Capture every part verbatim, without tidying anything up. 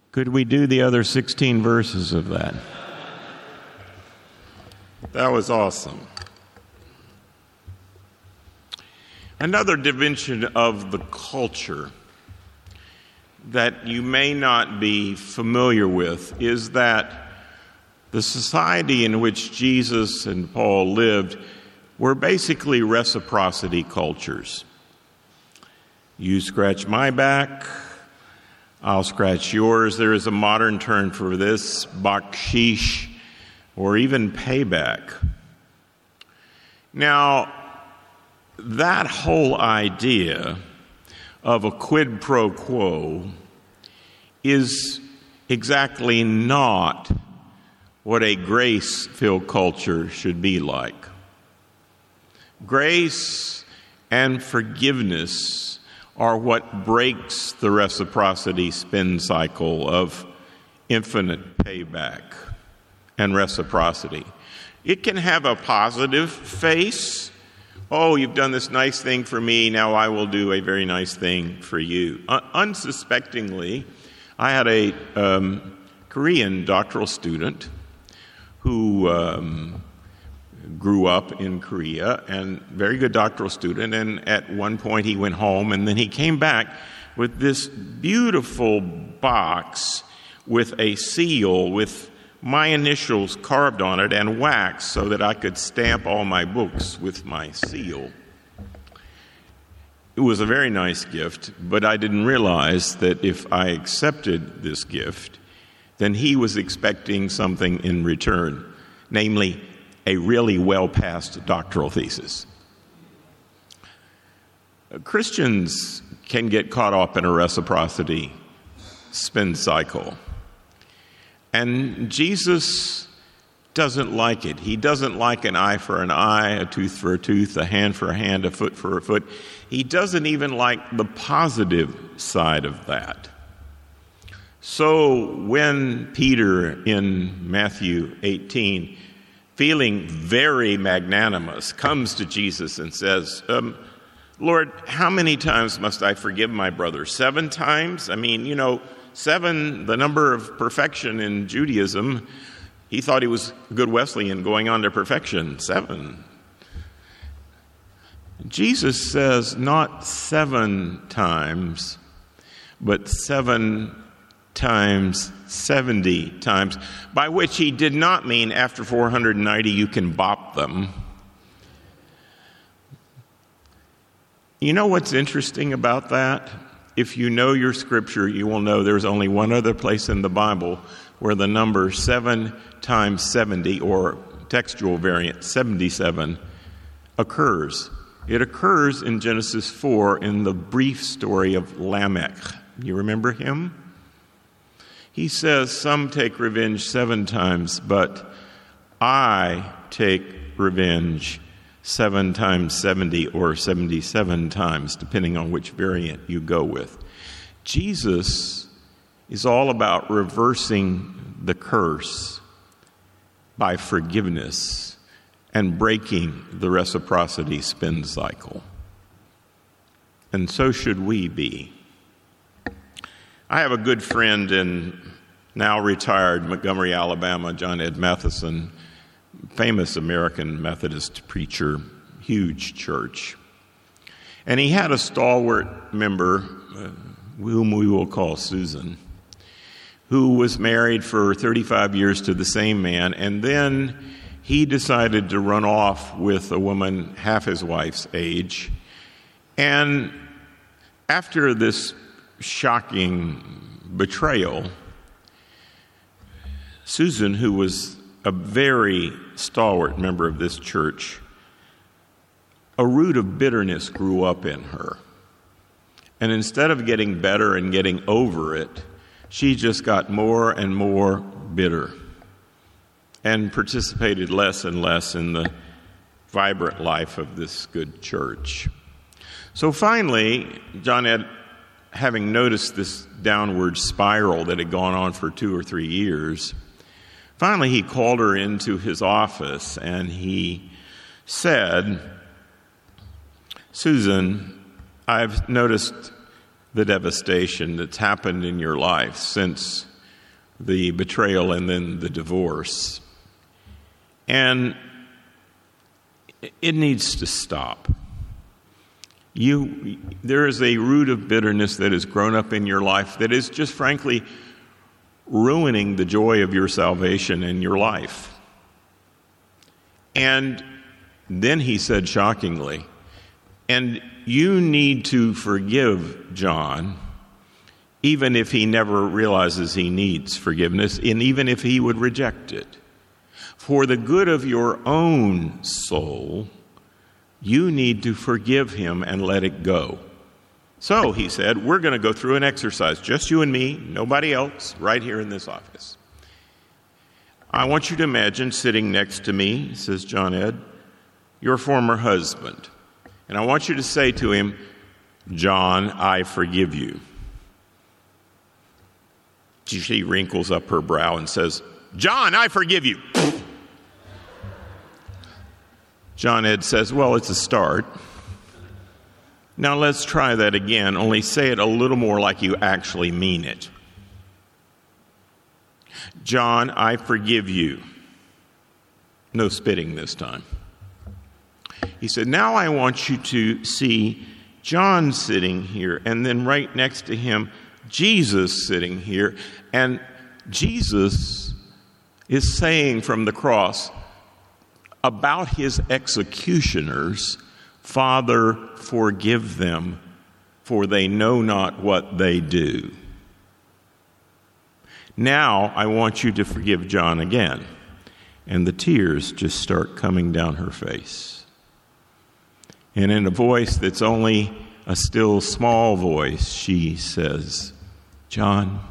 Could we do the other sixteen verses of that? That was awesome. Another dimension of the culture that you may not be familiar with is that the society in which Jesus and Paul lived were basically reciprocity cultures. You scratch my back, I'll scratch yours. There is a modern term for this, bakshish, or even payback. Now, that whole idea of a quid pro quo is exactly not what a grace-filled culture should be like. Grace and forgiveness are what breaks the reciprocity spin cycle of infinite payback and reciprocity. It can have a positive face. Oh, you've done this nice thing for me, now I will do a very nice thing for you. Un- unsuspectingly, I had a um, Korean doctoral student who um, grew up in Korea, and very good doctoral student, and at one point he went home, and then he came back with this beautiful box with a seal with my initials carved on it and wax so that I could stamp all my books with my seal. It was a very nice gift, but I didn't realize that if I accepted this gift, then he was expecting something in return, namely a really well-passed doctoral thesis. Christians can get caught up in a reciprocity spin cycle. And Jesus doesn't like it. He doesn't like an eye for an eye, a tooth for a tooth, a hand for a hand, a foot for a foot. He doesn't even like the positive side of that. So when Peter in Matthew eighteen, feeling very magnanimous, comes to Jesus and says, um, Lord, how many times must I forgive my brother? Seven times? I mean, you know, seven, the number of perfection in Judaism. He thought he was a good Wesleyan going on to perfection. Seven. Jesus says not seven times, but seven times seventy times, by which he did not mean after four hundred ninety you can bop them. You know what's interesting about that? If you know your scripture, you will know there's only one other place in the Bible where the number seven times seventy, or textual variant seventy-seven, occurs. It occurs in Genesis four in the brief story of Lamech. You remember him? He says, some take revenge seven times, but I take revenge seven times seventy or seventy-seven times, depending on which variant you go with. Jesus is all about reversing the curse by forgiveness and breaking the reciprocity spin cycle. And so should we be. I have a good friend in now retired Montgomery, Alabama, John Ed Matheson, famous American Methodist preacher, huge church. And he had a stalwart member, uh, whom we will call Susan, who was married for thirty-five years to the same man, and then he decided to run off with a woman half his wife's age. And after this shocking betrayal, Susan, who was a very stalwart member of this church, a root of bitterness grew up in her. And instead of getting better and getting over it, she just got more and more bitter and participated less and less in the vibrant life of this good church. So finally, John Ed, having noticed this downward spiral that had gone on for two or three years, finally he called her into his office and he said, Susan, I've noticed the devastation that's happened in your life since the betrayal and then the divorce. And it needs to stop. You, there is a root of bitterness that has grown up in your life that is just frankly ruining the joy of your salvation and your life. And then he said shockingly, and you need to forgive John, even if he never realizes he needs forgiveness, and even if he would reject it. For the good of your own soul, you need to forgive him and let it go. So, he said, we're going to go through an exercise, just you and me, nobody else, right here in this office. I want you to imagine sitting next to me, says John Ed, your former husband. And I want you to say to him, John, I forgive you. She wrinkles up her brow and says, John, I forgive you. John Ed says, well, it's a start. Now let's try that again, only say it a little more like you actually mean it. John, I forgive you. No spitting this time. He said, now I want you to see John sitting here, and then right next to him, Jesus sitting here. And Jesus is saying from the cross about his executioners, Father, forgive them, for they know not what they do. Now I want you to forgive John again. And the tears just start coming down her face. And in a voice that's only a still small voice, she says, John,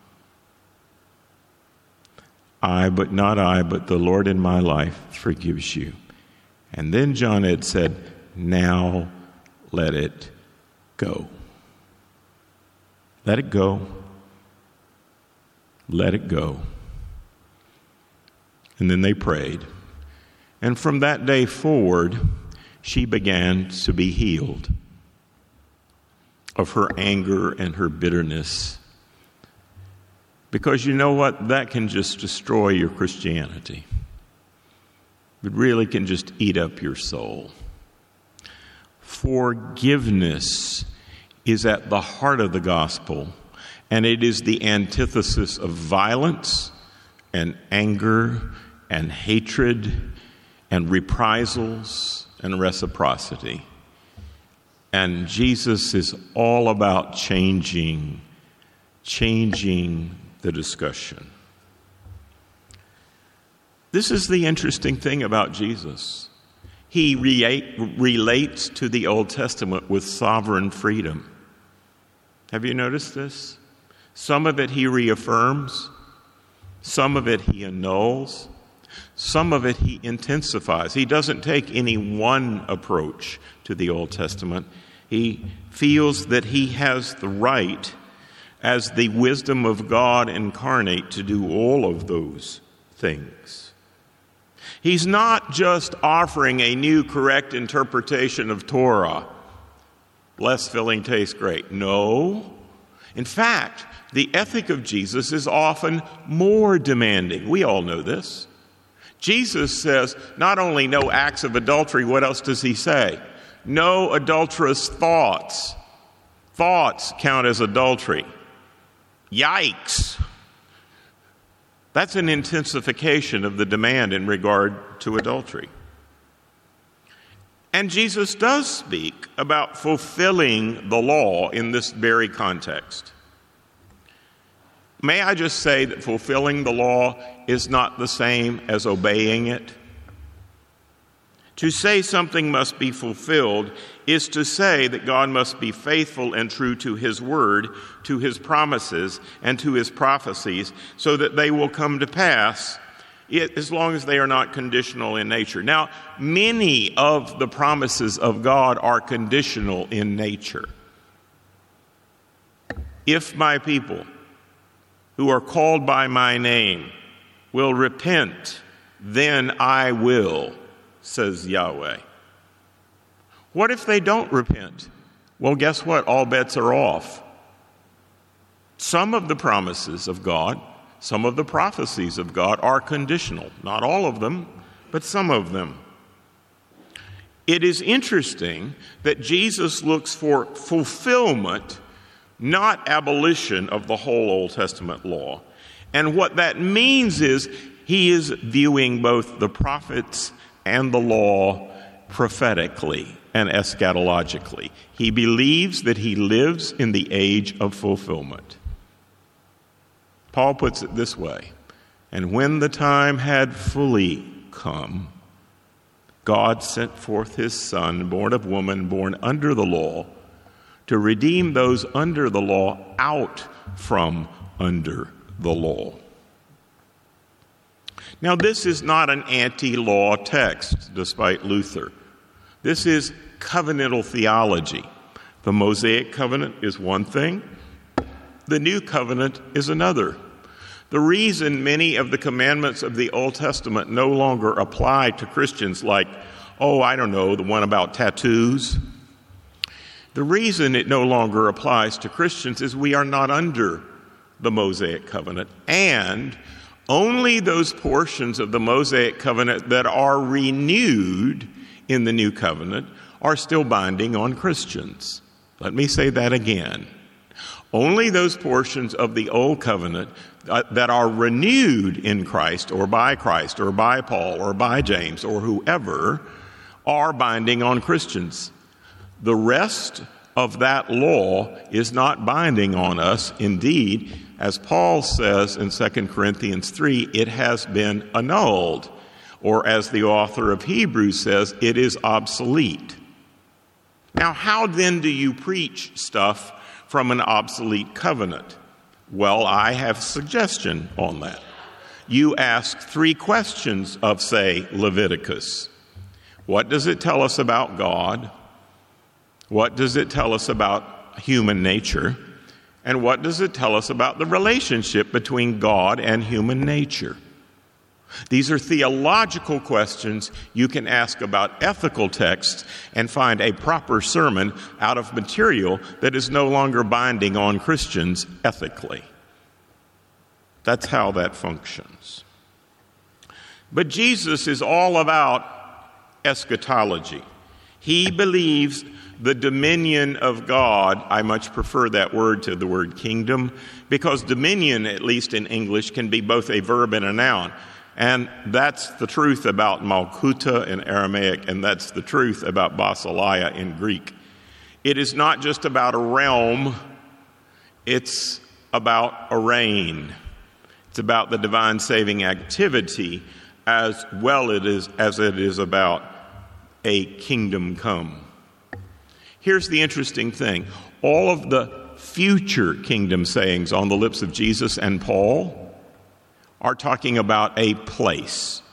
I, but not I, but the Lord in my life forgives you. And then John Ed said, now let it go. Let it go. Let it go. And then they prayed. And from that day forward, she began to be healed of her anger and her bitterness. Because you know what? That can just destroy your Christianity. It really can just eat up your soul. Forgiveness is at the heart of the gospel, and it is the antithesis of violence and anger and hatred and reprisals and reciprocity. And Jesus is all about changing, changing the discussion. This is the interesting thing about Jesus. He re- relates to the Old Testament with sovereign freedom. Have you noticed this? Some of it he reaffirms, some of it he annuls, some of it he intensifies. He doesn't take any one approach to the Old Testament. He feels that he has the right, as the wisdom of God incarnate, to do all of those things. He's not just offering a new correct interpretation of Torah. Less filling tastes great. No. In fact, the ethic of Jesus is often more demanding. We all know this. Jesus says not only no acts of adultery, what else does he say? No adulterous thoughts. Thoughts count as adultery. Yikes. That's an intensification of the demand in regard to adultery. And Jesus does speak about fulfilling the law in this very context. May I just say that fulfilling the law is not the same as obeying it? To say something must be fulfilled is to say that God must be faithful and true to his word, to his promises, and to his prophecies, so that they will come to pass, as long as they are not conditional in nature. Now, many of the promises of God are conditional in nature. If my people, who are called by my name, will repent, then I will, says Yahweh. What if they don't repent? Well, guess what? All bets are off. Some of the promises of God Some of the prophecies of God are conditional. Not all of them, but some of them. It is interesting that Jesus looks for fulfillment, not abolition of the whole Old Testament law. And what that means is he is viewing both the prophets and the law prophetically and eschatologically. He believes that he lives in the age of fulfillment. Paul puts it this way, and when the time had fully come, God sent forth his Son, born of woman, born under the law, to redeem those under the law out from under the law. Now, this is not an anti-law text, despite Luther. This is covenantal theology. The Mosaic covenant is one thing. The new covenant is another. The reason many of the commandments of the Old Testament no longer apply to Christians, like, oh, I don't know, the one about tattoos. The reason it no longer applies to Christians is we are not under the Mosaic covenant, and only those portions of the Mosaic covenant that are renewed in the new covenant are still binding on Christians. Let me say that again. Only those portions of the old covenant uh, that are renewed in Christ or by Christ or by Paul or by James or whoever are binding on Christians. The rest of that law is not binding on us. Indeed, as Paul says in Second Corinthians three, it has been annulled. Or as the author of Hebrews says, it is obsolete. Now, how then do you preach stuff from an obsolete covenant? Well, I have a suggestion on that. You ask three questions of, say, Leviticus. What does it tell us about God? What does it tell us about human nature? And what does it tell us about the relationship between God and human nature? These are theological questions you can ask about ethical texts and find a proper sermon out of material that is no longer binding on Christians ethically. That's how that functions. But Jesus is all about eschatology. He believes the dominion of God. I much prefer that word to the word kingdom, because dominion, at least in English, can be both a verb and a noun. And that's the truth about Malkuta in Aramaic, and that's the truth about Basileia in Greek. It is not just about a realm, it's about a reign. It's about the divine saving activity as well it is, as it is about a kingdom come. Here's the interesting thing. All of the future kingdom sayings on the lips of Jesus and Paul are talking about a place.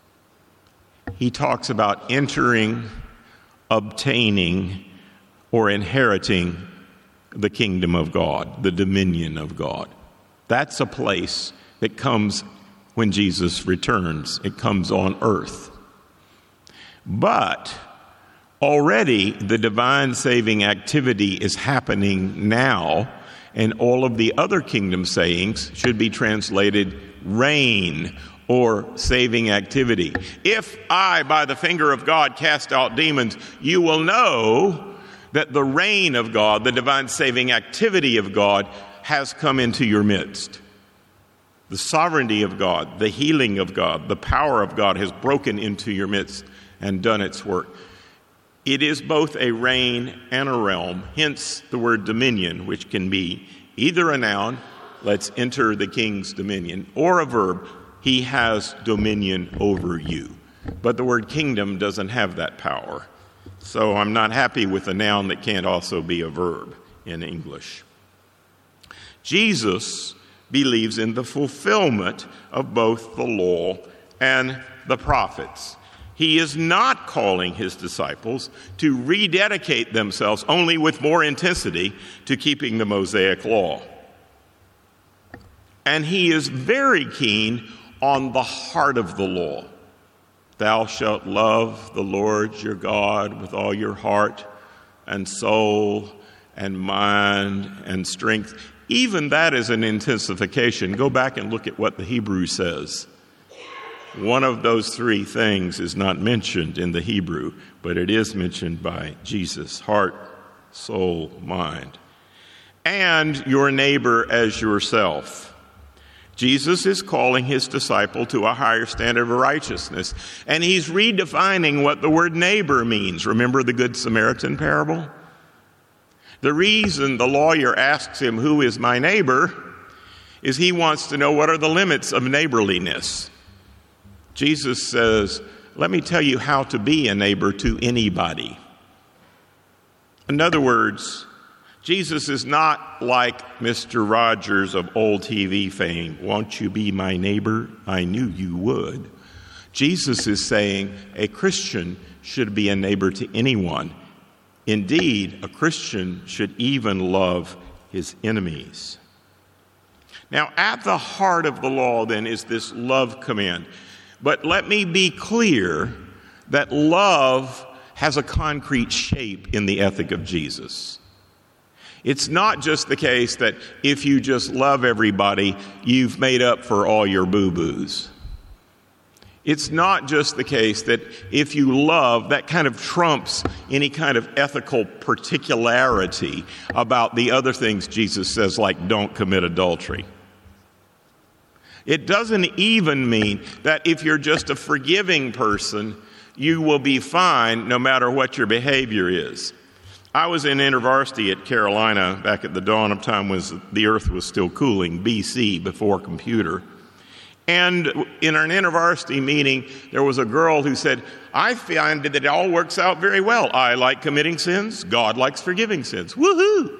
He talks about entering, obtaining, or inheriting the kingdom of God, the dominion of God. That's a place that comes when Jesus returns. It comes on earth. But already the divine saving activity is happening now, and all of the other kingdom sayings should be translated reign or saving activity. If I, by the finger of God, cast out demons, you will know that the reign of God, the divine saving activity of God, has come into your midst. The sovereignty of God, the healing of God, the power of God has broken into your midst and done its work. It is both a reign and a realm, hence the word dominion, which can be either a noun, let's enter the king's dominion, or a verb, he has dominion over you. But the word kingdom doesn't have that power. So I'm not happy with a noun that can't also be a verb in English. Jesus believes in the fulfillment of both the law and the prophets. He is not calling his disciples to rededicate themselves only with more intensity to keeping the Mosaic law. And he is very keen on the heart of the law. Thou shalt love the Lord your God with all your heart and soul and mind and strength. Even that is an intensification. Go back and look at what the Hebrew says. One of those three things is not mentioned in the Hebrew, but it is mentioned by Jesus: heart, soul, mind. And your neighbor as yourself. Jesus is calling his disciple to a higher standard of righteousness, and he's redefining what the word neighbor means. Remember the Good Samaritan parable? The reason the lawyer asks him, "Who is my neighbor?" is he wants to know what are the limits of neighborliness. Jesus says, let me tell you how to be a neighbor to anybody. In other words, Jesus is not like Mister Rogers of old T V fame. Won't you be my neighbor? I knew you would. Jesus is saying a Christian should be a neighbor to anyone. Indeed, a Christian should even love his enemies. Now, at the heart of the law, then, is this love command. But let me be clear that love has a concrete shape in the ethic of Jesus. It's not just the case that if you just love everybody, you've made up for all your boo-boos. It's not just the case that if you love, that kind of trumps any kind of ethical particularity about the other things Jesus says, like don't commit adultery. It doesn't even mean that if you're just a forgiving person, you will be fine no matter what your behavior is. I was in InterVarsity at Carolina back at the dawn of time when the earth was still cooling, B C, before computer. And in an InterVarsity meeting, there was a girl who said, I find that it all works out very well. I like committing sins. God likes forgiving sins. Woohoo!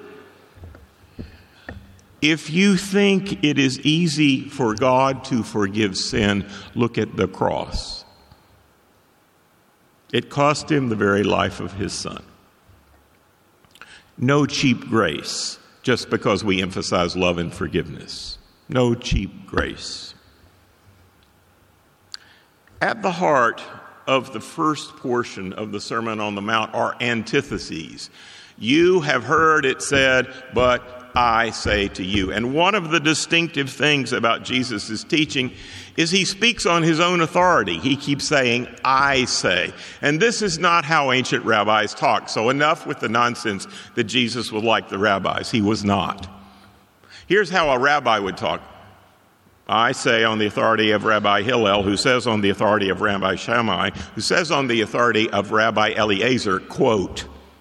If you think it is easy for God to forgive sin, look at the cross. It cost him the very life of his son. No cheap grace, just because we emphasize love and forgiveness. No cheap grace. At the heart of the first portion of the Sermon on the Mount are antitheses. You have heard it said, but I say to you. And one of the distinctive things about Jesus' teaching is he speaks on his own authority. He keeps saying, I say. And this is not how ancient rabbis talked. So enough with the nonsense that Jesus was like the rabbis. He was not. Here's how a rabbi would talk. I say on the authority of Rabbi Hillel, who says on the authority of Rabbi Shammai, who says on the authority of Rabbi Eliezer, quote,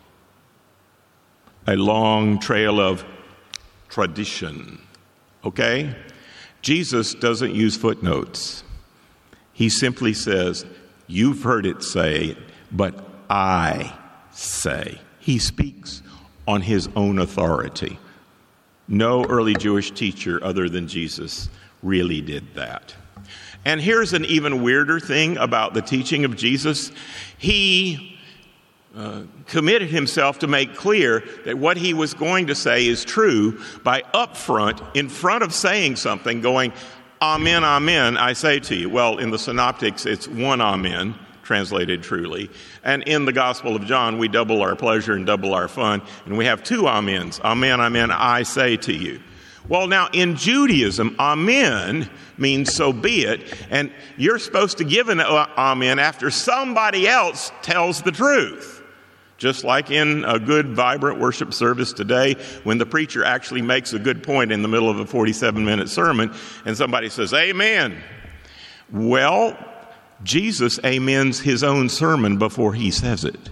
a long trail of tradition. Okay? Jesus doesn't use footnotes. He simply says, you've heard it say, but I say. He speaks on his own authority. No early Jewish teacher other than Jesus really did that. And here's an even weirder thing about the teaching of Jesus. He Uh, committed himself to make clear that what he was going to say is true by upfront, in front of saying something, going, Amen, Amen, I say to you. Well, in the Synoptics, it's one Amen, translated truly. And in the Gospel of John, we double our pleasure and double our fun, and we have two Amens. Amen, Amen, I say to you. Well, now, in Judaism, Amen means so be it, and you're supposed to give an Amen after somebody else tells the truth. Just like in a good, vibrant worship service today, when the preacher actually makes a good point in the middle of a forty-seven minute sermon, and somebody says, Amen. Well, Jesus amens his own sermon before he says it.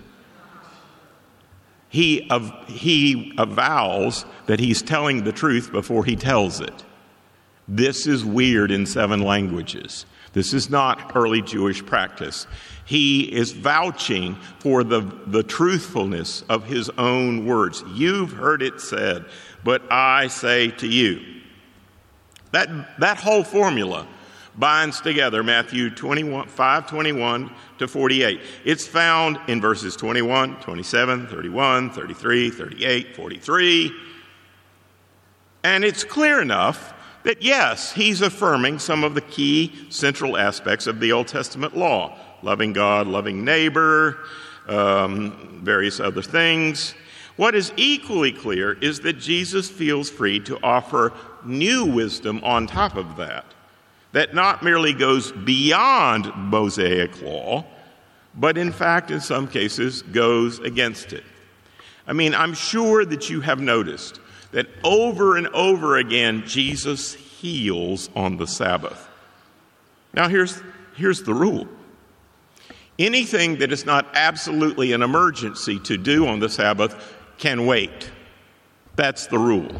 He, av- he avows that he's telling the truth before he tells it. This is weird in seven languages. This is not early Jewish practice. He is vouching for the, the truthfulness of his own words. You've heard it said, but I say to you. That, that whole formula binds together Matthew twenty-one, five twenty-one to forty-eight. It's found in verses twenty-one, twenty-seven, thirty-one, thirty-three, thirty-eight, forty-three. And it's clear enough that, yes, he's affirming some of the key central aspects of the Old Testament law. Loving God, loving neighbor, um, various other things. What is equally clear is that Jesus feels free to offer new wisdom on top of that, that not merely goes beyond Mosaic law, but in fact, in some cases, goes against it. I mean, I'm sure that you have noticed that over and over again, Jesus heals on the Sabbath. Now, here's, here's the rule. Anything that is not absolutely an emergency to do on the Sabbath can wait. That's the rule.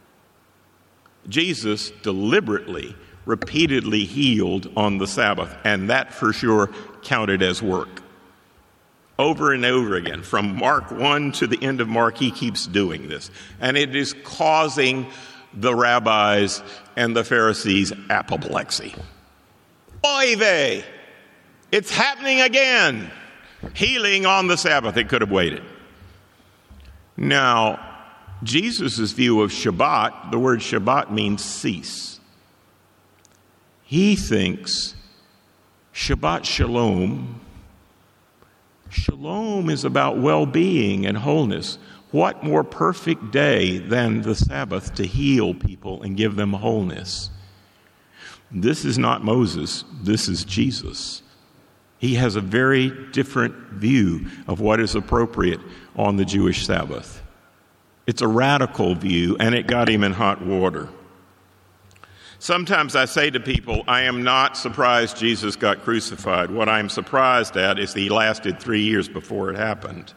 Jesus deliberately, repeatedly healed on the Sabbath, and that for sure counted as work. Over and over again, from Mark one to the end of Mark, he keeps doing this. And it is causing the rabbis and the Pharisees apoplexy. Oy vey! It's happening again! Healing on the Sabbath. It could have waited. Now, Jesus' view of Shabbat, the word Shabbat means cease. He thinks Shabbat Shalom, Shalom is about well-being and wholeness. What more perfect day than the Sabbath to heal people and give them wholeness? This is not Moses. This is Jesus. He has a very different view of what is appropriate on the Jewish Sabbath. It's a radical view, and it got him in hot water. Sometimes I say to people, I am not surprised Jesus got crucified. What I'm surprised at is that he lasted three years before it happened.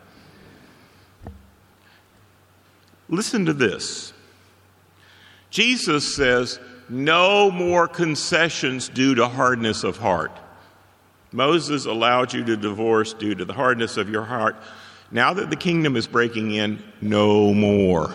Listen to this. Jesus says, no more concessions due to hardness of heart. Moses allowed you to divorce due to the hardness of your heart. Now that the kingdom is breaking in, no more.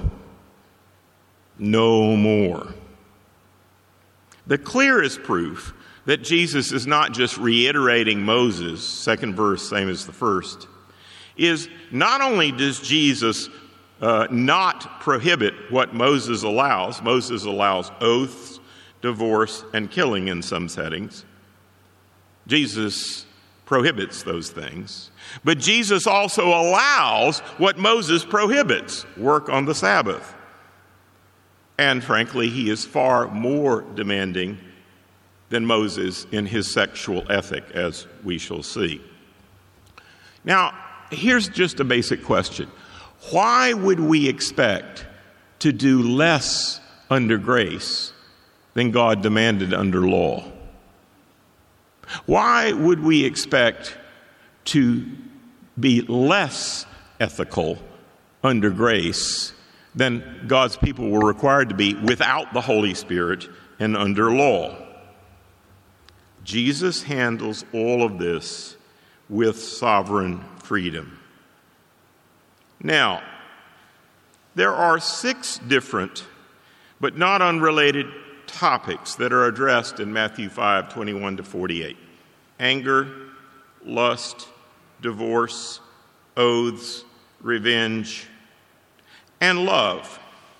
No more. The clearest proof that Jesus is not just reiterating Moses, second verse, same as the first, is not only does Jesus uh, not prohibit what Moses allows. Moses allows oaths, divorce, and killing in some settings. Jesus prohibits those things. But Jesus also allows what Moses prohibits, work on the Sabbath. And frankly, he is far more demanding than Moses in his sexual ethic, as we shall see. Now, here's just a basic question. Why would we expect to do less under grace than God demanded under law? Why would we expect to be less ethical under grace than God's people were required to be without the Holy Spirit and under law? Jesus handles all of this with sovereign freedom. Now, there are six different but not unrelated topics that are addressed in Matthew five, twenty-one to forty-eight. Anger, lust, divorce, oaths, revenge, and love.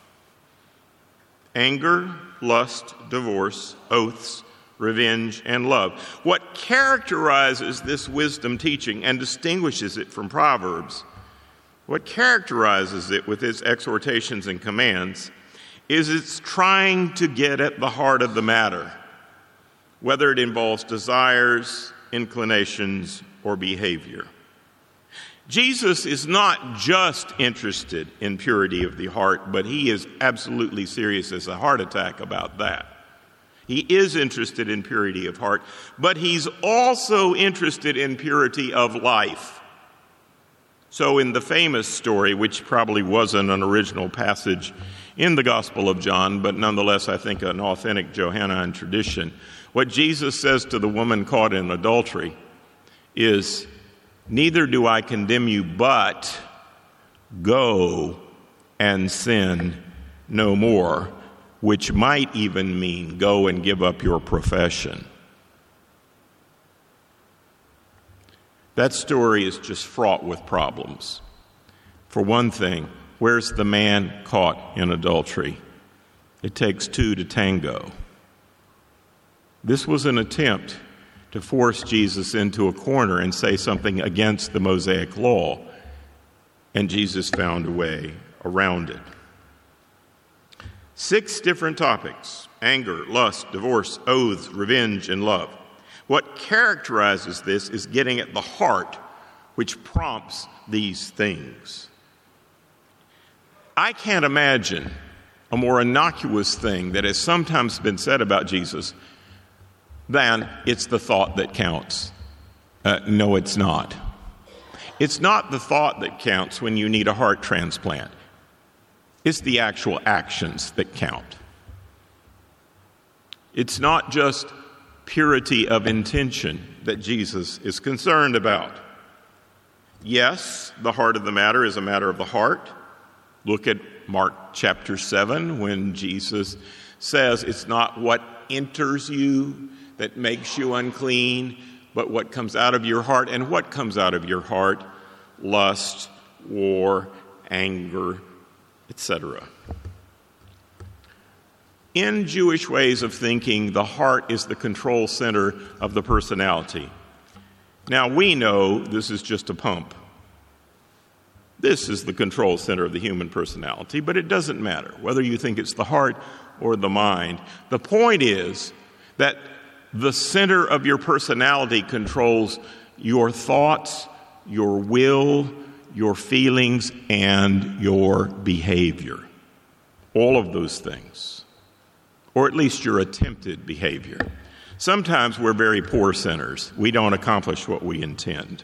Anger, lust, divorce, oaths, revenge, and love. What characterizes this wisdom teaching and distinguishes it from Proverbs, what characterizes it with its exhortations and commands, is it's trying to get at the heart of the matter, whether it involves desires, inclinations, or behavior. Jesus is not just interested in purity of the heart, but he is absolutely serious as a heart attack about that. He is interested in purity of heart, but he's also interested in purity of life. So in the famous story, which probably wasn't an original passage in the Gospel of John, but nonetheless I think an authentic Johannine tradition, what Jesus says to the woman caught in adultery is, "Neither do I condemn you, but go and sin no more," which might even mean go and give up your profession. That story is just fraught with problems. For one thing, where's the man caught in adultery? It takes two to tango. This was an attempt to force Jesus into a corner and say something against the Mosaic law. and Jesus found a way around it. Six different topics: anger, lust, divorce, oaths, revenge, and love. What characterizes this is getting at the heart, which prompts these things. I can't imagine a more innocuous thing that has sometimes been said about Jesus than it's the thought that counts. Uh, no, it's not. It's not the thought that counts when you need a heart transplant. It's the actual actions that count. It's not just purity of intention that Jesus is concerned about. Yes, the heart of the matter is a matter of the heart. Look at Mark chapter seven when Jesus says it's not what enters you that makes you unclean, but what comes out of your heart. And what comes out of your heart? Lust, war, anger, et cetera. In Jewish ways of thinking, the heart is the control center of the personality. Now, we know this is just a pump. This is the control center of the human personality, but it doesn't matter whether you think it's the heart or the mind. The point is that the center of your personality controls your thoughts, your will, your feelings, and your behavior. All of those things, or at least your attempted behavior. Sometimes we're very poor sinners. We don't accomplish what we intend.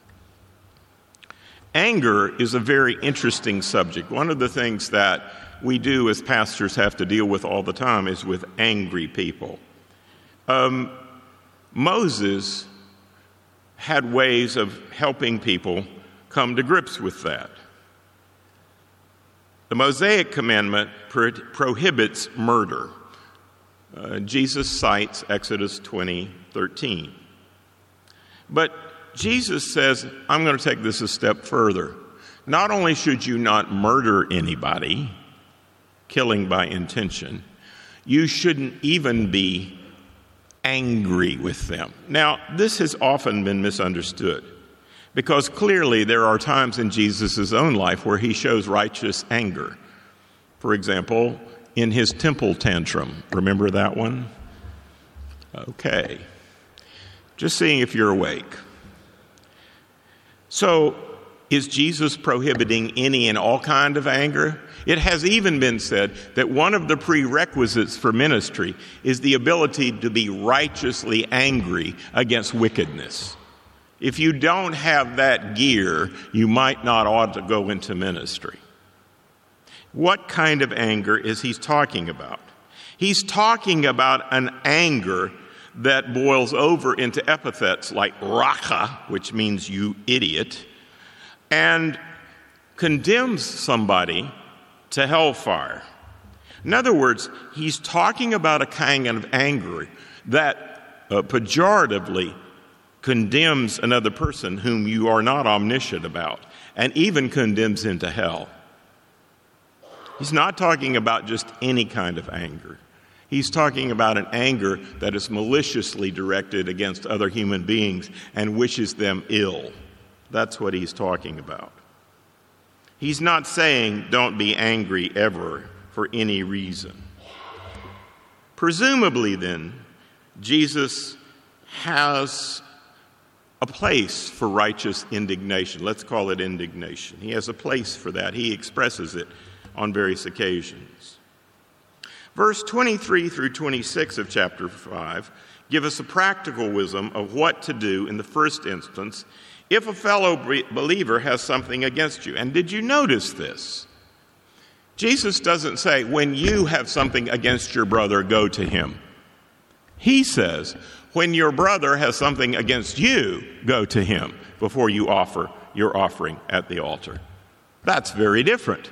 Anger is a very interesting subject. One of the things that we do as pastors have to deal with all the time is with angry people. Um, Moses had ways of helping people come to grips with that. The Mosaic commandment pro- prohibits murder. Uh, Jesus cites Exodus twenty thirteen. But Jesus says, I'm going to take this a step further. Not only should you not murder anybody, killing by intention, you shouldn't even be angry with them. Now, this has often been misunderstood because clearly there are times in Jesus' own life where he shows righteous anger. For example, in his temple tantrum. Remember that one? Okay. Just seeing if you're awake. So, is Jesus prohibiting any and all kind of anger? It has even been said that one of the prerequisites for ministry is the ability to be righteously angry against wickedness. If you don't have that gear, you might not ought to go into ministry. What kind of anger is he talking about? He's talking about an anger that boils over into epithets like raka, which means you idiot, and condemns somebody to hellfire. In other words, he's talking about a kind of anger that uh, pejoratively condemns another person whom you are not omniscient about, and even condemns into hell. He's not talking about just any kind of anger. He's talking about an anger that is maliciously directed against other human beings and wishes them ill. That's what he's talking about. He's not saying don't be angry ever for any reason. Presumably then, Jesus has a place for righteous indignation. Let's call it indignation. He has a place for that. He expresses it on various occasions. Verse twenty-three through twenty-six of chapter five give us a practical wisdom of what to do in the first instance if a fellow believer has something against you. And did you notice this? Jesus doesn't say, when you have something against your brother, go to him. He says, when your brother has something against you, go to him before you offer your offering at the altar. That's very different.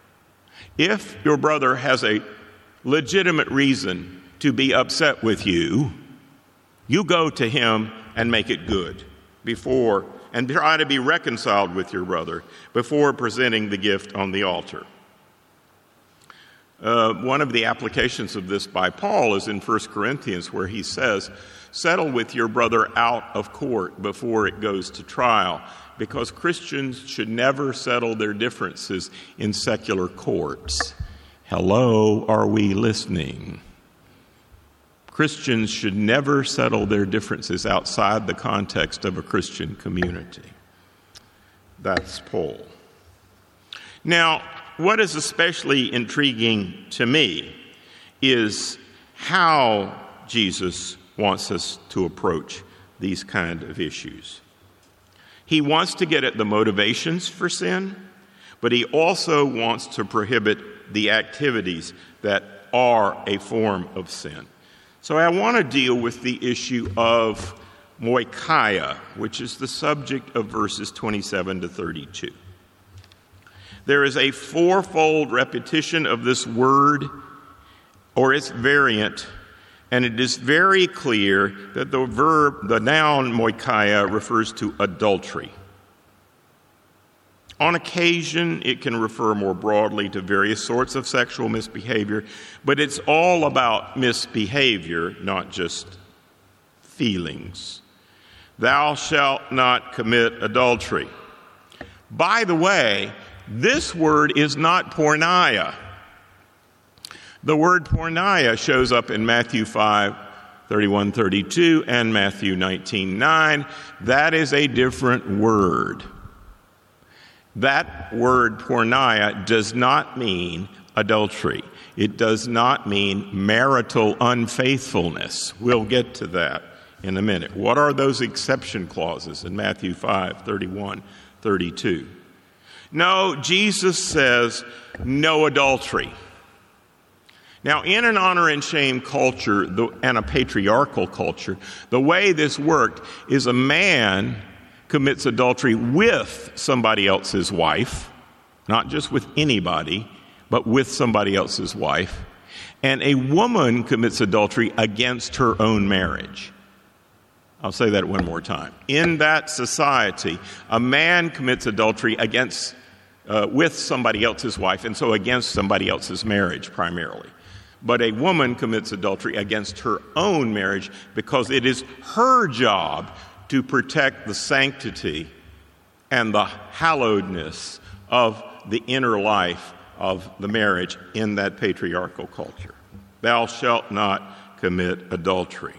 If your brother has a legitimate reason to be upset with you, you go to him and make it good before, and try to be reconciled with your brother before presenting the gift on the altar. Uh, one of the applications of this by Paul is in First Corinthians, where he says, settle with your brother out of court before it goes to trial, because Christians should never settle their differences in secular courts. Hello, are we listening? Christians should never settle their differences outside the context of a Christian community. That's Paul. Now, what is especially intriguing to me is how Jesus wants us to approach these kind of issues. He wants to get at the motivations for sin, but he also wants to prohibit the activities that are a form of sin. So I want to deal with the issue of moikia, which is the subject of verses twenty-seven to thirty-two. There is a fourfold repetition of this word or its variant, and it is very clear that the verb, the noun moikia, refers to adultery. On occasion, it can refer more broadly to various sorts of sexual misbehavior, but it's all about misbehavior, not just feelings. Thou shalt not commit adultery. By the way, this word is not porneia. The word porneia shows up in Matthew five, thirty-one, thirty-two, and Matthew nineteen, nine. That is a different word. That word porneia does not mean adultery. It does not mean marital unfaithfulness. We'll get to that in a minute. What are those exception clauses in Matthew five, thirty-one, thirty-two? No, Jesus says no adultery. Now, in an honor and shame culture the, and a patriarchal culture, the way this worked is a man commits adultery with somebody else's wife, not just with anybody, but with somebody else's wife, and a woman commits adultery against her own marriage. I'll say that one more time. In that society, a man commits adultery against uh, with somebody else's wife, and so against somebody else's marriage primarily. But a woman commits adultery against her own marriage because it is her job to protect the sanctity and the hallowedness of the inner life of the marriage in that patriarchal culture. Thou shalt not commit adultery.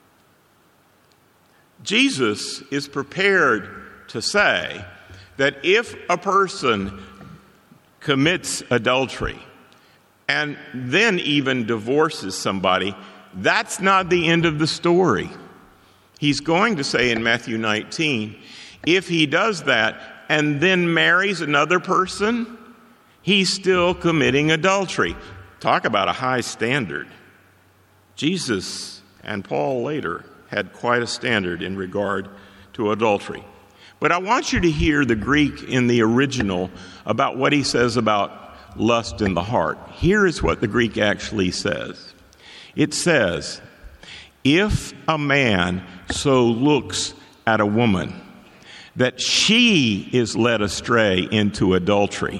Jesus is prepared to say that if a person commits adultery and then even divorces somebody, that's not the end of the story. He's going to say in Matthew nineteen, if he does that and then marries another person, he's still committing adultery. Talk about a high standard. Jesus and Paul later had quite a standard in regard to adultery. But I want you to hear the Greek in the original about what he says about lust in the heart. Here is what the Greek actually says. It says, if a man so looks at a woman that she is led astray into adultery,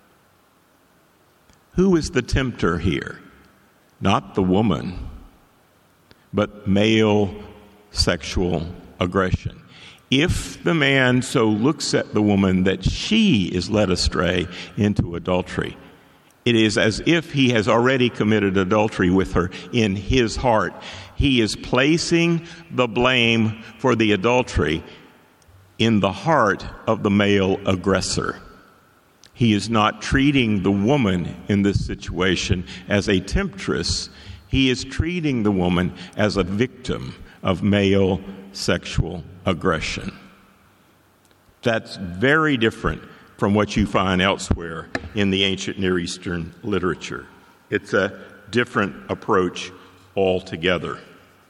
who is the tempter here? Not the woman, but male sexual aggression. If the man so looks at the woman that she is led astray into adultery, it is as if he has already committed adultery with her in his heart. He is placing the blame for the adultery in the heart of the male aggressor. He is not treating the woman in this situation as a temptress. He is treating the woman as a victim of male sexual aggression. That's very different from what you find elsewhere in the ancient Near Eastern literature. It's a different approach altogether.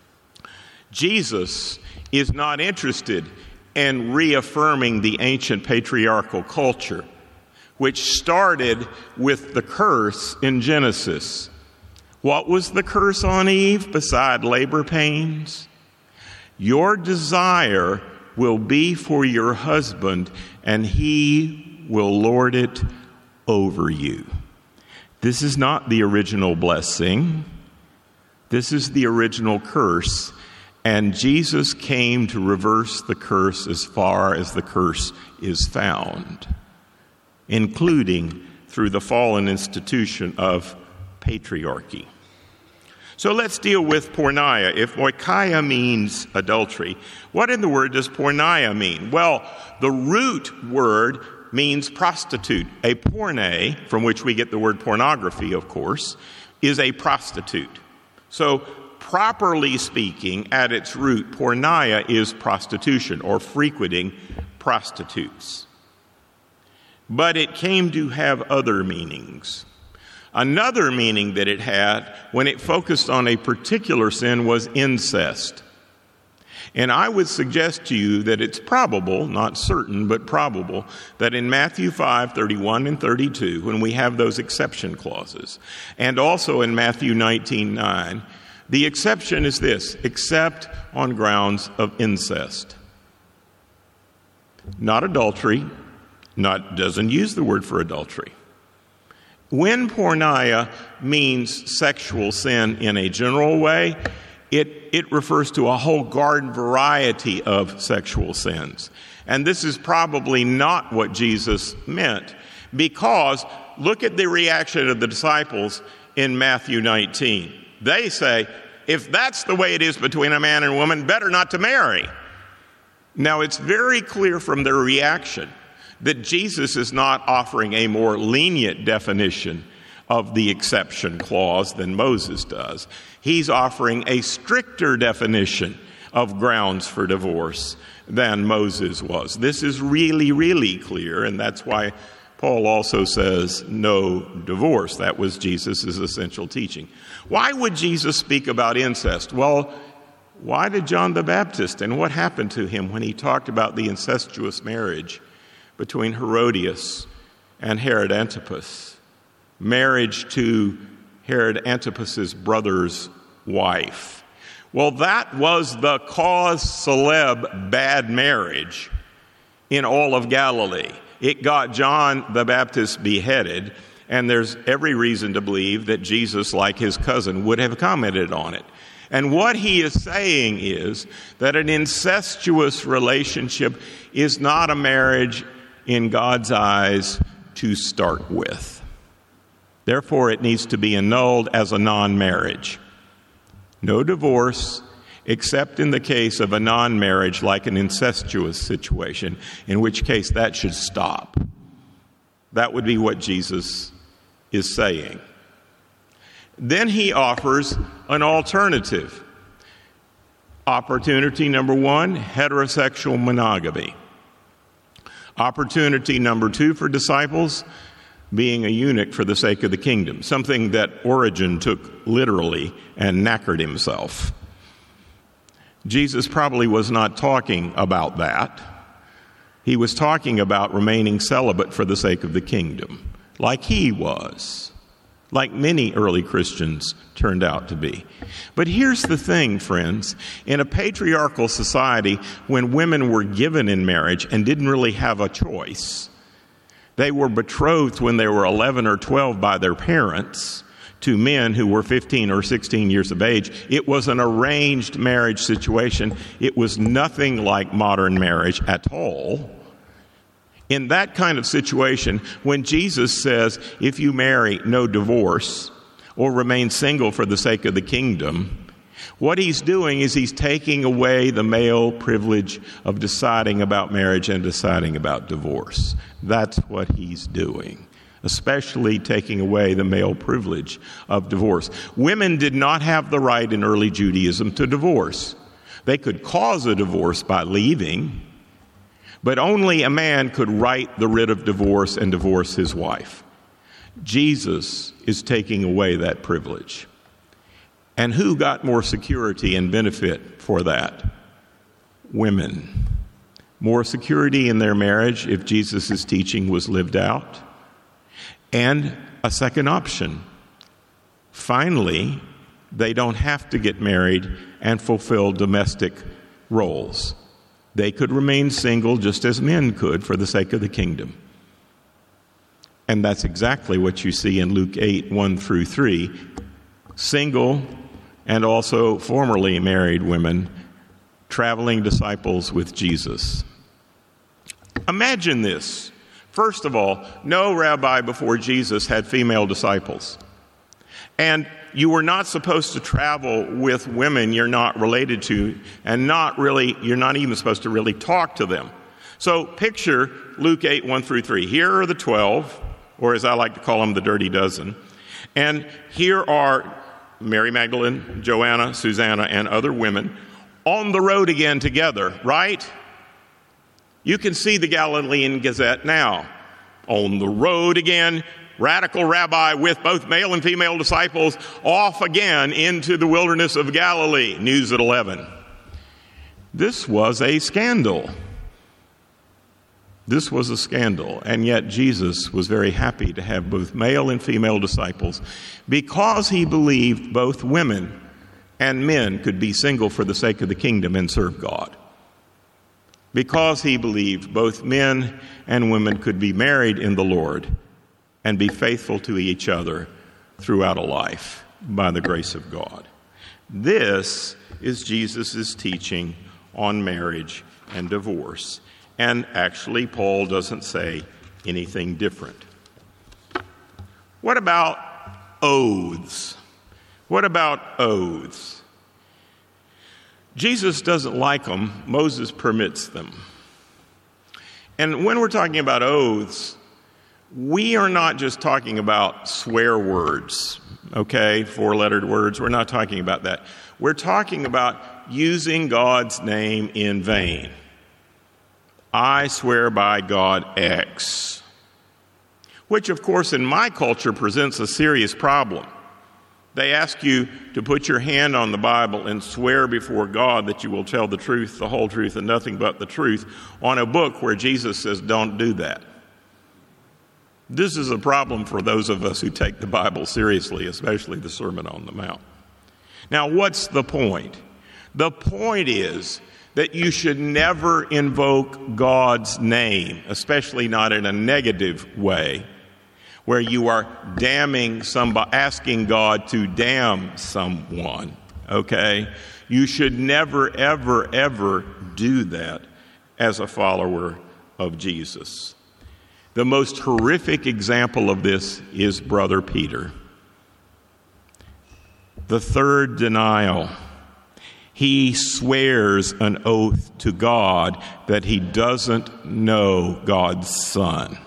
Jesus is not interested in reaffirming the ancient patriarchal culture, which started with the curse in Genesis. What was the curse on Eve beside labor pains? Your desire will be for your husband, and he will lord it over you. This is not the original blessing. This is the original curse. And Jesus came to reverse the curse as far as the curse is found, including through the fallen institution of patriarchy. So let's deal with porneia. If moikia means adultery, what in the word does porneia mean? Well, the root word means prostitute. A porne, from which we get the word pornography, of course, is a prostitute. So properly speaking, at its root, porneia is prostitution or frequenting prostitutes. But it came to have other meanings. Another meaning that it had when it focused on a particular sin was incest. And I would suggest to you that it's probable, not certain, but probable, that in Matthew five, thirty-one and thirty-two, when we have those exception clauses, and also in Matthew nineteen, nine, the exception is this: except on grounds of incest. Not adultery, not doesn't use the word for adultery. When porneia means sexual sin in a general way, it, it refers to a whole garden variety of sexual sins. And this is probably not what Jesus meant, because look at the reaction of the disciples in Matthew nineteen. They say, if that's the way it is between a man and a woman, better not to marry. Now, it's very clear from their reaction that Jesus is not offering a more lenient definition of the exception clause than Moses does. He's offering a stricter definition of grounds for divorce than Moses was. This is really, really clear, and that's why Paul also says no divorce. That was Jesus' essential teaching. Why would Jesus speak about incest? Well, why did John the Baptist, and what happened to him when he talked about the incestuous marriage between Herodias and Herod Antipas, marriage to Herod Antipas's brother's wife? Well, that was the cause celeb bad marriage in all of Galilee. It got John the Baptist beheaded, and there's every reason to believe that Jesus, like his cousin, would have commented on it. And what he is saying is that an incestuous relationship is not a marriage in God's eyes to start with. Therefore, it needs to be annulled as a non-marriage. No divorce, except in the case of a non-marriage like an incestuous situation, in which case that should stop. That would be what Jesus is saying. Then he offers an alternative. Opportunity number one, heterosexual monogamy. Opportunity number two for disciples, being a eunuch for the sake of the kingdom, something that Origen took literally and knackered himself. Jesus probably was not talking about that. He was talking about remaining celibate for the sake of the kingdom, like he was, like many early Christians turned out to be. But here's the thing, friends. In a patriarchal society, when women were given in marriage and didn't really have a choice, they were betrothed when they were eleven or twelve by their parents to men who were fifteen or sixteen years of age. It was an arranged marriage situation. It was nothing like modern marriage at all. In that kind of situation, when Jesus says, if you marry, no divorce, or remain single for the sake of the kingdom, what he's doing is he's taking away the male privilege of deciding about marriage and deciding about divorce. That's what he's doing, especially taking away the male privilege of divorce. Women did not have the right in early Judaism to divorce. They could cause a divorce by leaving, but only a man could write the writ of divorce and divorce his wife. Jesus is taking away that privilege. And who got more security and benefit for that? Women. More security in their marriage if Jesus' teaching was lived out. And a second option. Finally, they don't have to get married and fulfill domestic roles. They could remain single just as men could for the sake of the kingdom. And that's exactly what you see in Luke eight, one through three. Single and also formerly married women traveling disciples with Jesus. Imagine this. First of all, no rabbi before Jesus had female disciples. And you were not supposed to travel with women you're not related to, and not really, you're not even supposed to really talk to them. So picture Luke eight, one through three. Here are the twelve, or as I like to call them, the dirty dozen. And here are Mary Magdalene, Joanna, Susanna, and other women on the road again together, right? You can see the Galilean Gazette now. On the road again, radical rabbi with both male and female disciples off again into the wilderness of Galilee. News at eleven. This was a scandal. This was a scandal, and yet Jesus was very happy to have both male and female disciples because he believed both women and men could be single for the sake of the kingdom and serve God. Because he believed both men and women could be married in the Lord and be faithful to each other throughout a life by the grace of God. This is Jesus' teaching on marriage and divorce. And actually, Paul doesn't say anything different. What about oaths? What about oaths? Jesus doesn't like them. Moses permits them. And when we're talking about oaths, we are not just talking about swear words, okay, four-lettered words. We're not talking about that. We're talking about using God's name in vain. I swear by God X, which, of course, in my culture presents a serious problem. They ask you to put your hand on the Bible and swear before God that you will tell the truth, the whole truth, and nothing but the truth on a book where Jesus says, don't do that. This is a problem for those of us who take the Bible seriously, especially the Sermon on the Mount. Now, what's the point? The point is that you should never invoke God's name, especially not in a negative way, where you are damning somebody, asking God to damn someone, okay? You should never, ever, ever do that as a follower of Jesus. The most horrific example of this is Brother Peter. The third denial. He swears an oath to God that he doesn't know God's Son.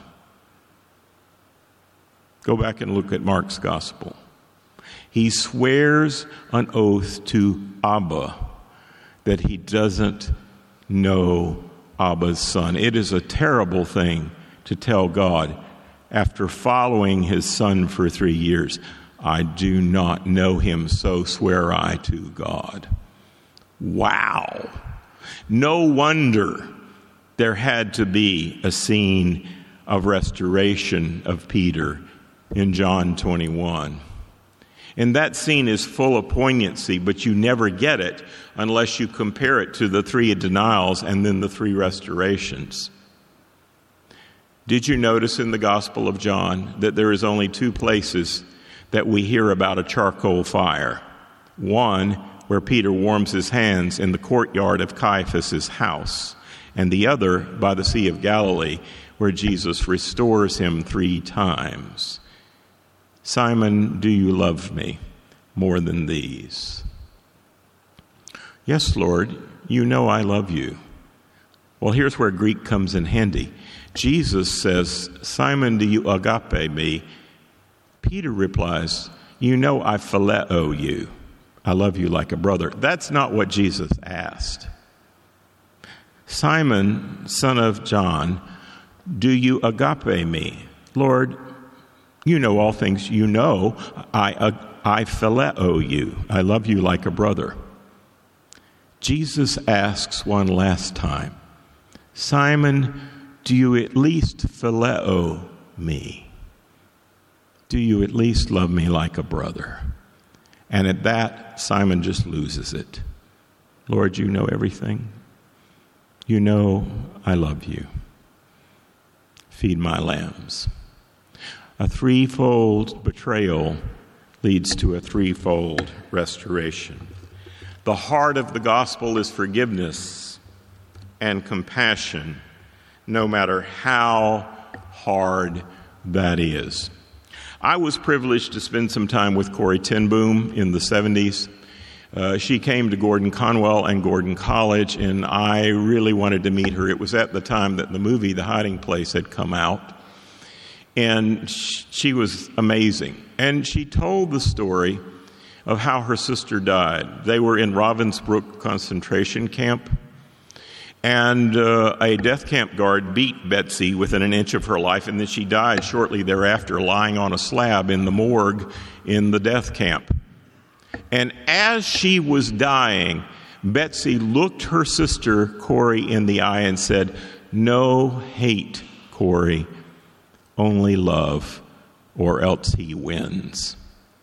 Go back and look at Mark's gospel. He swears an oath to Abba that he doesn't know Abba's Son. It is a terrible thing to tell God after following his Son for three years, I do not know him, so swear I to God. Wow. No wonder there had to be a scene of restoration of Peter in John twenty-one. And that scene is full of poignancy, but you never get it unless you compare it to the three denials and then the three restorations. Did you notice in the Gospel of John that there is only two places that we hear about a charcoal fire? One, where Peter warms his hands in the courtyard of Caiaphas' house, and the other by the Sea of Galilee, where Jesus restores him three times. Simon, do you love me more than these? Yes, Lord, you know I love you. Well, here's where Greek comes in handy. Jesus says, Simon, do you agape me? Peter replies, you know I phileo you. I love you like a brother. That's not what Jesus asked. Simon, son of John, do you agape me? Lord, you know all things. You know I, uh, I phileo you. I love you like a brother. Jesus asks one last time, Simon, do you at least phileo me? Do you at least love me like a brother? And at that, Simon just loses it. Lord, you know everything. You know I love you. Feed my lambs. A threefold betrayal leads to a threefold restoration. The heart of the gospel is forgiveness and compassion, no matter how hard that is. I was privileged to spend some time with Corrie ten Boom in the seventies. Uh, she came to Gordon Conwell and Gordon College, and I really wanted to meet her. It was at the time that the movie The Hiding Place had come out, and she was amazing. And she told the story of how her sister died. They were in Ravensbrück concentration camp, and uh, a death camp guard beat Betsy within an inch of her life, and then she died shortly thereafter, lying on a slab in the morgue in the death camp. And as she was dying, Betsy looked her sister, Corrie, in the eye and said, "No hate, Corrie, only love, or else he wins."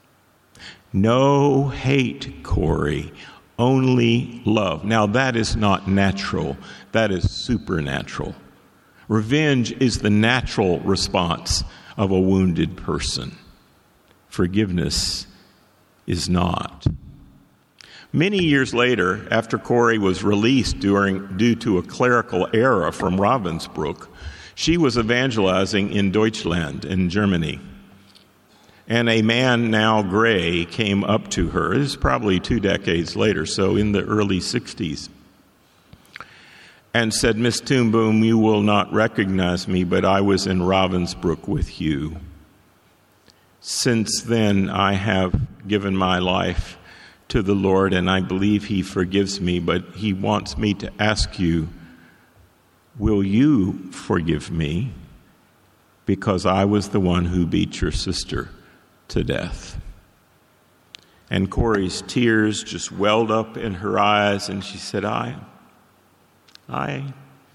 No hate, Corrie, only love. Now, that is not natural. That is supernatural. Revenge is the natural response of a wounded person. Forgiveness is not. Many years later, after Corrie was released during, due to a clerical error from Ravensbrück, she was evangelizing in Deutschland, in Germany. And a man, now gray, came up to her. This is probably two decades later, so in the early sixties, and said, "Miss ten Boom, you will not recognize me, but I was in Ravensbrück with you. Since then, I have given my life to the Lord, and I believe He forgives me, but He wants me to ask you, will you forgive me? Because I was the one who beat your sister to death." And Corrie's tears just welled up in her eyes, and she said, I, I,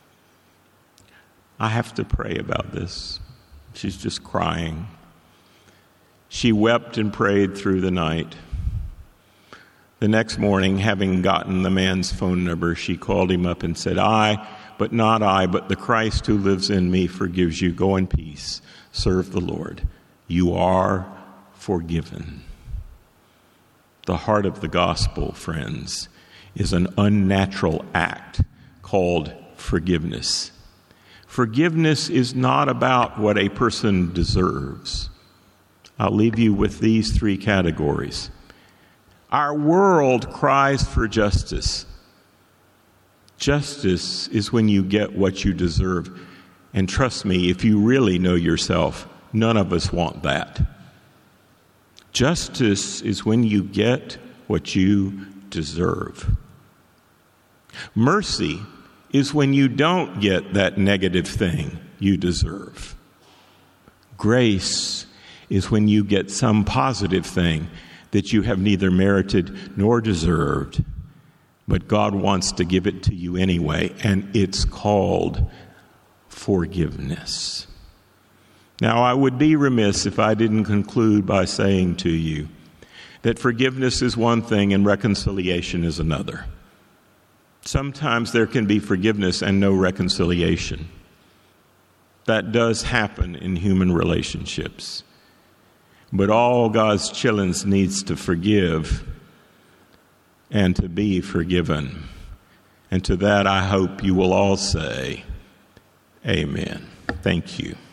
I have to pray about this. She's just crying. She wept and prayed through the night. The next morning, having gotten the man's phone number, she called him up and said, "I, but not I, but the Christ who lives in me forgives you. Go in peace. Serve the Lord. You are forgiven." The heart of the gospel, friends, is an unnatural act called forgiveness. Forgiveness is not about what a person deserves. I'll leave you with these three categories. Our world cries for justice. Justice is when you get what you deserve. And trust me, if you really know yourself, none of us want that. Justice is when you get what you deserve. Mercy is when you don't get that negative thing you deserve. Grace is when you get some positive thing that you have neither merited nor deserved, but God wants to give it to you anyway, and it's called forgiveness. Now, I would be remiss if I didn't conclude by saying to you that forgiveness is one thing and reconciliation is another. Sometimes there can be forgiveness and no reconciliation. That does happen in human relationships. But all God's children needs to forgive and to be forgiven. And to that, I hope you will all say, amen. Thank you.